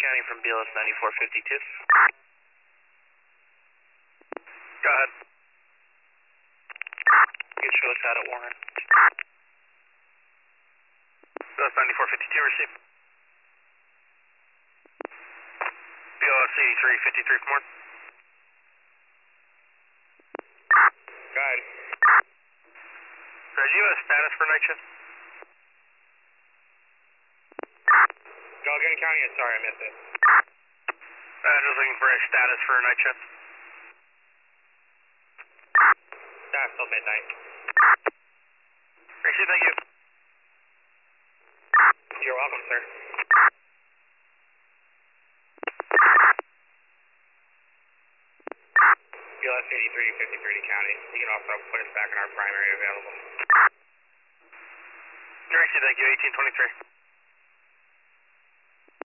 County from BLS 9452. Go ahead. Get show us out at Warren. BLS 9452, receive. BLS 8353 from Warren. Go ahead. Do you have a status for night shift? Allegheny County, I'm sorry, I missed it. Just looking for a status for a night shift. Status till midnight. Receive, thank you. You're welcome, sir. BLS 8353 County. You can also put us back in our primary available. Receive, thank you, 1823.